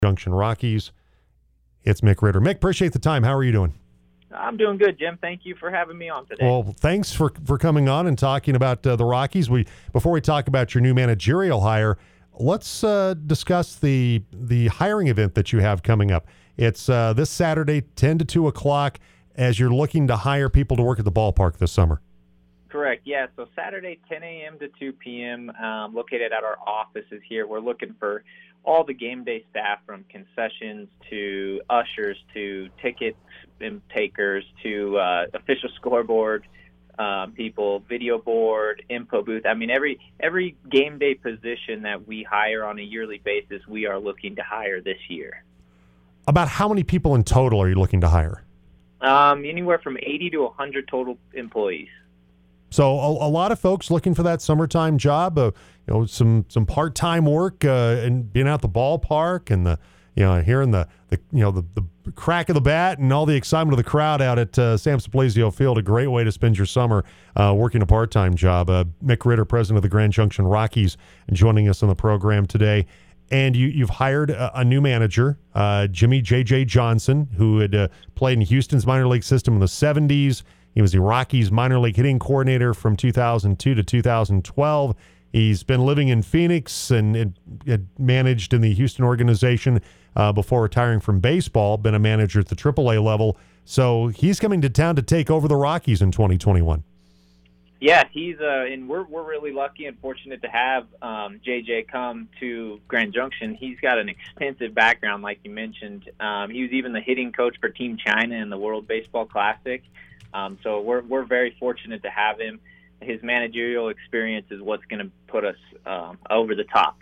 Junction Rockies. It's Mick Ritter. Mick, appreciate the time. How are you doing? I'm doing good, Jim. Thank you for having me on today. Well, thanks for coming on and talking about the Rockies. Before we talk about your new managerial hire, let's discuss the hiring event that you have coming up. It's this Saturday, 10 to 2 o'clock, as you're looking to hire people to work at the ballpark this summer. Correct, yeah. So Saturday, 10 a.m. to 2 p.m., located at our offices here. We're looking for all the game day staff, from concessions to ushers to ticket takers to official scoreboard people, video board, info booth. I mean, every game day position that we hire on a yearly basis, we are looking to hire this year. About how many people in total are you looking to hire? Anywhere from 80 to 100 total employees. So a lot of folks looking for that summertime job, some part-time work and being out the ballpark and hearing the crack of the bat and all the excitement of the crowd out at Sam Saplesio Field. A great way to spend your summer working a part-time job. Mick Ritter, president of the Grand Junction Rockies, joining us on the program today. And you've hired a new manager, Jimmy J.J. Johnson, who had played in Houston's minor league system in the 70s. He was the Rockies minor league hitting coordinator from 2002 to 2012. He's been living in Phoenix and managed in the Houston organization before retiring from baseball, been a manager at the AAA level. So he's coming to town to take over the Rockies in 2021. Yeah, he's and we're really lucky and fortunate to have JJ come to Grand Junction. He's got an extensive background, like you mentioned. He was even the hitting coach for Team China in the World Baseball Classic. So we're very fortunate to have him. His managerial experience is what's going to put us over the top.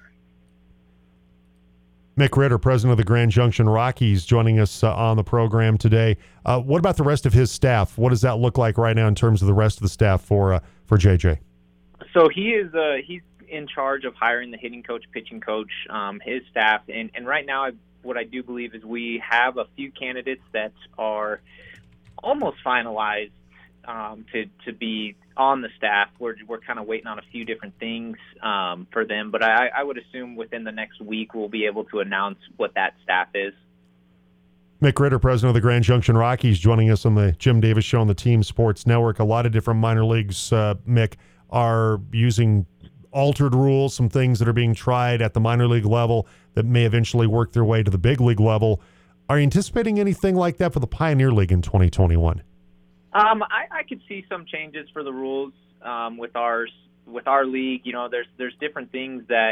Mick Ritter, president of the Grand Junction Rockies, joining us on the program today. What about the rest of his staff? What does that look like right now in terms of the rest of the staff for JJ? So he's in charge of hiring the hitting coach, pitching coach, his staff, and right now what I do believe is we have a few candidates that are almost finalized to be on the staff. We're kind of waiting on a few different things for them, but I would assume within the next week we'll be able to announce what that staff is. Mick Ritter, president of the Grand Junction Rockies, joining us on the Jim Davis Show on the Team Sports Network. A lot of different minor leagues, Mick, are using altered rules, some things that are being tried at the minor league level that may eventually work their way to the big league level. Are you anticipating anything like that for the Pioneer League in 2021? I could see some changes for the rules with our league. There's different things that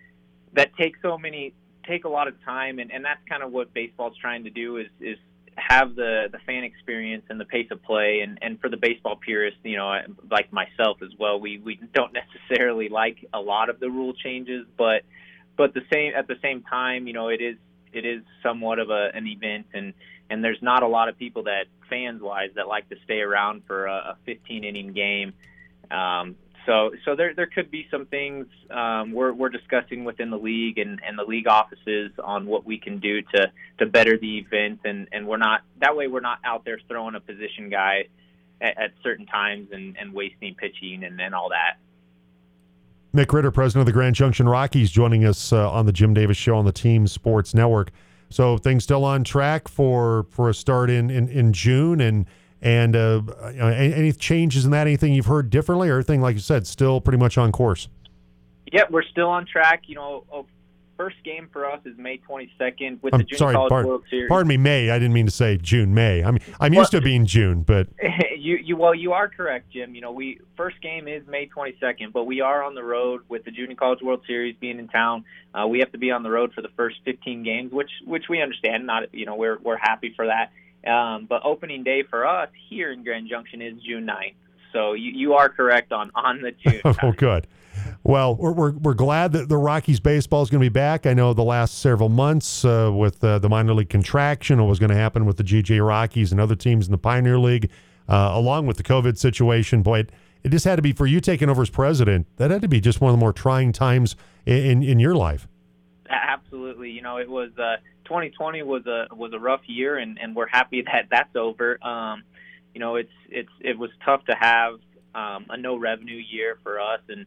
take a lot of time, and that's kind of what baseball's trying to do is have the fan experience and the pace of play. And for the baseball purists, like myself as well, we don't necessarily like a lot of the rule changes, but at the same time, it is somewhat of an event, and there's not a lot of people that fans-wise that like to stay around for a 15-inning game. So there could be some things we're discussing within the league and the league offices on what we can do to better the event, and we're not out there throwing a position guy at certain times and wasting pitching and all that. Mick Ritter, president of the Grand Junction Rockies, joining us on the Jim Davis Show on the Team Sports Network. So things still on track for a start in June, and any changes in that? Anything you've heard differently, or everything, like you said, still pretty much on course? Yeah, we're still on track. First game for us is May 22nd with the Junior College World Series. Pardon me, May. I didn't mean to say June, May. I'm used to it being June, but you are correct, Jim. First game is May 22nd, but we are on the road with the Junior College World Series being in town. We have to be on the road for the first 15 games, which we understand. We're happy for that. But opening day for us here in Grand Junction is June 9th. So you are correct on the June. Oh, good. Well, we're glad that the Rockies baseball is going to be back. I know the last several months with the minor league contraction, what was going to happen with the GJ Rockies and other teams in the Pioneer League, along with the COVID situation. Boy, it just had to be, for you taking over as president, that had to be just one of the more trying times in your life. Absolutely. It was 2020 was a rough year, and we're happy that that's over. It was tough to have a no revenue year for us, and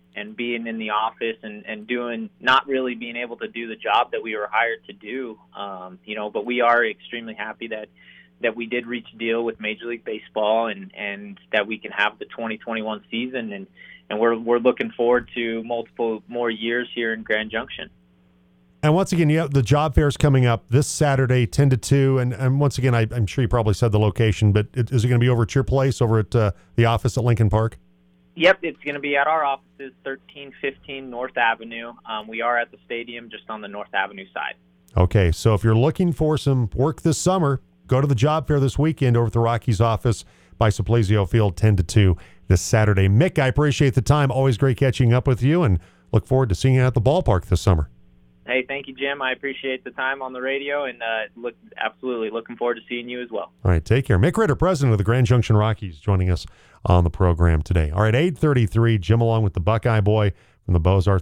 and being in the office and doing, not really being able to do the job that we were hired to do. But we are extremely happy that we did reach a deal with Major League Baseball and that we can have the 2021 season. And we're looking forward to multiple more years here in Grand Junction. And once again, the job fair is coming up this Saturday, 10 to 2. And once again, I'm sure you probably said the location, but is it going to be over at your place, over at the office at Lincoln Park? Yep, it's going to be at our offices, 1315 North Avenue. We are at the stadium just on the North Avenue side. Okay, so if you're looking for some work this summer, go to the job fair this weekend over at the Rockies office by Suplizio Field, 10 to 2 this Saturday. Mick, I appreciate the time. Always great catching up with you, and look forward to seeing you at the ballpark this summer. Hey, thank you, Jim. I appreciate the time on the radio, and absolutely looking forward to seeing you as well. All right, take care. Mick Ritter, president of the Grand Junction Rockies, joining us on the program today. All right, 8:33, Jim along with the Buckeye Boy from the Beaux-Arts